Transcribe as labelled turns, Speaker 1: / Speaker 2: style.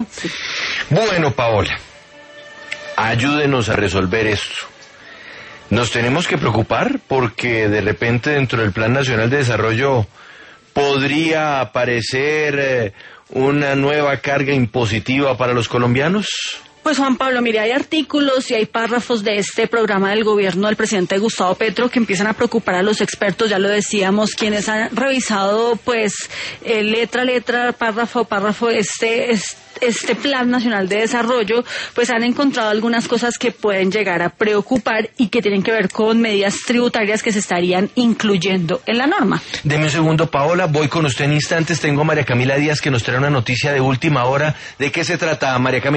Speaker 1: Sí.
Speaker 2: Bueno, Paola, ayúdenos a resolver esto. Nos tenemos que preocupar porque de repente dentro del Plan Nacional de Desarrollo podría aparecer una nueva carga impositiva para los colombianos.
Speaker 1: Pues Juan Pablo, mire, hay artículos y hay párrafos de este programa del gobierno del presidente Gustavo Petro que empiezan a preocupar a los expertos, ya lo decíamos, quienes han revisado pues letra a letra, párrafo a párrafo este Plan Nacional de Desarrollo, pues han encontrado algunas cosas que pueden llegar a preocupar y que tienen que ver con medidas tributarias que se estarían incluyendo en la norma.
Speaker 2: Deme un segundo, Paola, voy con usted en instantes. Tengo a María Camila Díaz que nos trae una noticia de última hora. ¿De qué se trata, María Camila?